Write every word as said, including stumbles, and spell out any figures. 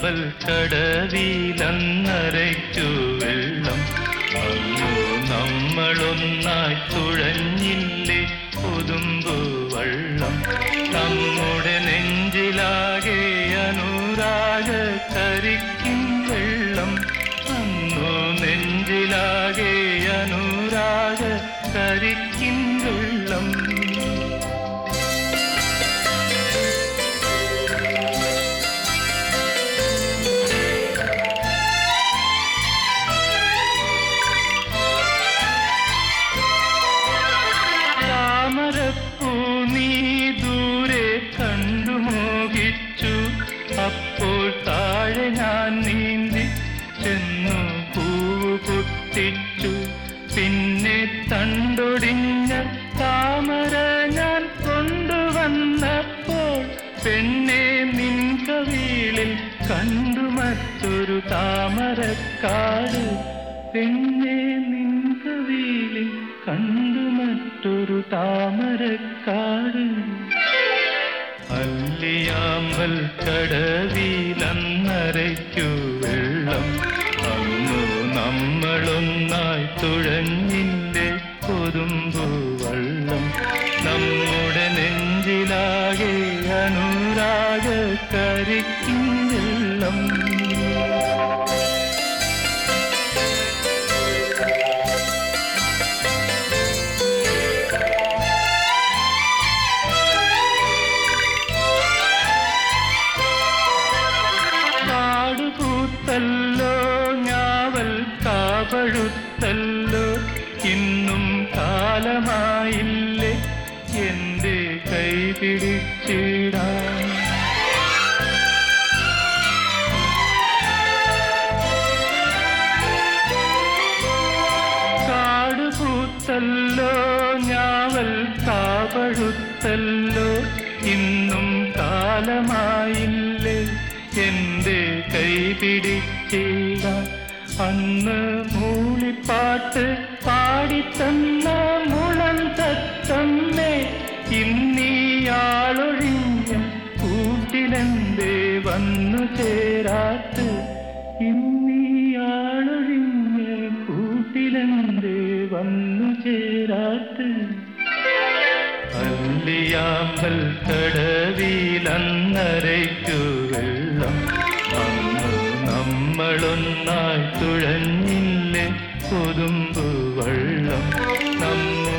അല്ലിയാമ്പൽ കടവിലന്നരയ്ക്കു വെള്ളം അന്നു നമ്മളൊന്നായി തുഴഞ്ഞില്ലേ കൊതുമ്പു വള്ളം നമ്മുടെ നെഞ്ചിലാകെ അനുരാഗ കരിക്കും വെള്ളം അന്നു നെഞ്ചിലാകെ അനുരാഗ കരിക്കും വെള്ളം താമരപ്പൂ നീ ദൂരെ കണ്ടു മോഹിച്ചു അപ്പോൾ താഴെ ഞാൻ നീന്തി ചെന്നു പൂവ് പൊട്ടിച്ചു പിന്നെ തണ്ടൊടിഞ്ഞ താമര ഞാൻ കൊണ്ടുവന്നപ്പോൾ പെണ്ണെ നിൻ കവിളിൽ കണ്ടു മറ്റൊരു താമരക്കാട് പെണ്ണെ നിൻ കവിളിൽ കണ്ടു മറ്റൊരു താമരക്കാട് അല്ലിയാമ്പൽ കടവിലന്നരയ്ക്കു വെള്ളം അന്നു നമ്മളൊന്നായി തുഴഞ്ഞില്ലേ കൊതുമ്പു വള്ളം നമ്മുടെ നെഞ്ചിലാകെ അനുരാഗ കരിക്കും വെള്ളം പൂത്തല്ലോ ഞാവൽ കാപഴുത്തല്ലോ ഇന്നും കാലമായില്ലേ എന്റെ കൈ പിടിച്ചിടാൻ കാട് പൂത്തല്ലോ ഞാവൽ കാപഴുത്തല്ലോ ഇന്നും കാലമായില്ലേ എന്റെ കൈ പിടിച്ചിടാൻ അന്ന് മൂളിപ്പാട്ട് പാടിത്തന്ന മുളം തത്തമ്മേ ഇന്നീയാളൊഴിഞ്ഞ കൂട്ടിലെന്തേ വന്നു ചേരാത്ത് ഇന്നീയാളൊഴിഞ്ഞ കൂട്ടിലെന്തേ വന്നു ചേരാത്ത് അല്ലിയാമ്പൽ കടവിലന്നരയ്ക്കു വെള്ളം അന്നു നമ്മളൊന്നായി തുഴഞ്ഞില്ലേ കൊതുമ്പു വള്ളം നമ്മ